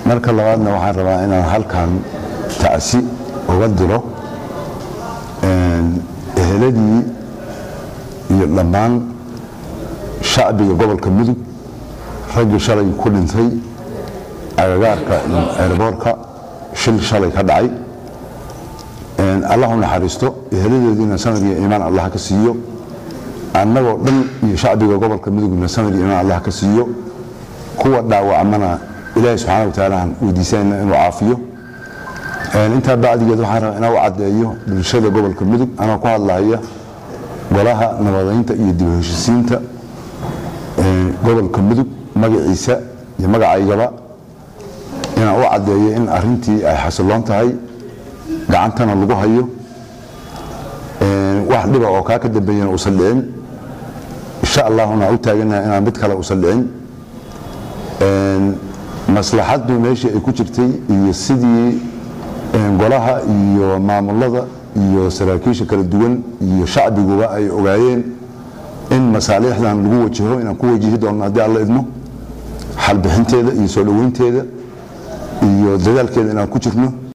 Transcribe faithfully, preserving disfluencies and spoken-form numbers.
marka labaadna waxaan rabaa inaan halkan tacsi uga diro eheladii iyo dhammaan shacbiga gobolka Mudug ragga shalay ku dhintay agagaarka airportka shil shalay ka dhacay Allahumma naxariisto eheladeedina sanad iyo iimaan Allah ka siiyo annagoo dhan iyo shacbiga gobolka Mudugna sanad iyo iimaan Allah ka siiyo kuwa dhaawacmana Ilaahay subhanahu wa ta'ala wadiisayna inuu caafiyo inta baadigeed waxaan rabaa inaan u cadeeyo bulshada gobolka Mudug ana ku hadlaaya golaha nabadaynta iyo dib u heshiisiinta gobolka Mudug magaciisa iyo magacaygaba inaan u cadeeyo in arintii ay xasiloon tahay gacantana lagu hayo wax dhiba oo ka ka dambeeyay oo salleen insha Allah una u taaganahay inaan mid kale u salleen maslaxadu meesha ay ku jirtay iyo sidii golaha iyo maamulada iyo saraakiisha kala duwan iyo shacbiguba ay ogaayeen in masaalixdan lagu wajaho inaan ku wajihi doono hadii Allah idmo xal bixinteeda iyo soo dhaweynteeda iyo dadaalkeeda inaan ku jirno